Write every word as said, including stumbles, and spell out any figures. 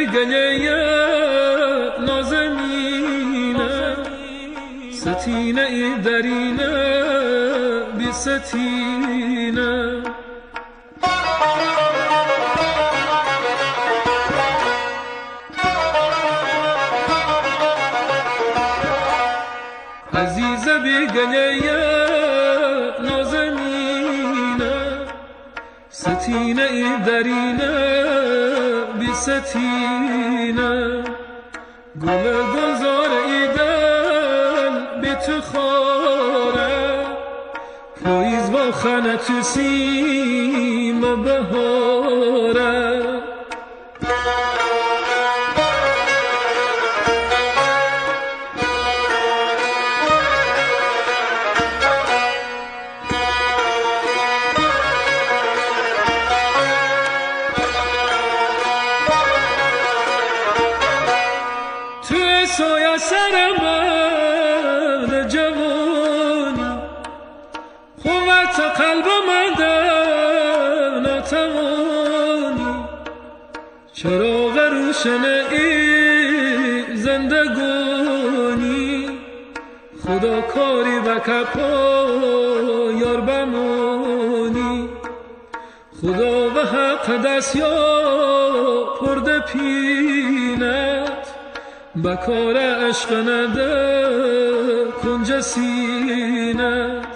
گلیه نازمینه ستینه ای درینه بی ستینه عزیز بی گلیه نازمینه ستینه ای درینه بی ستینه گل گلزار ای دل بی تو خاره پاییز با خانه تو سیم بهاره سویا سر من جوانی قوت قلب من در نتوانی چراغ روشن ای زندگانی خدا کاری بکپ یار بمانی خدا و حق دست یا پرده پینت بکار عشق نده کنج سینه